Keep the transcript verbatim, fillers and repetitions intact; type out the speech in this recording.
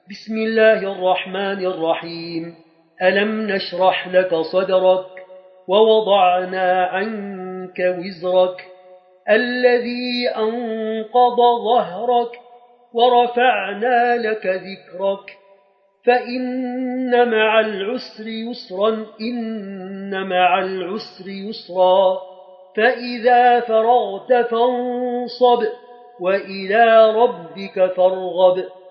بسم الله الرحمن الرحيم. ألم نشرح لك صدرك ووضعنا عنك وزرك الذي أنقض ظهرك ورفعنا لك ذكرك فإن مع العسر يسرا إن مع العسر يسرا فإذا فرغت فانصب وإلى ربك فارغب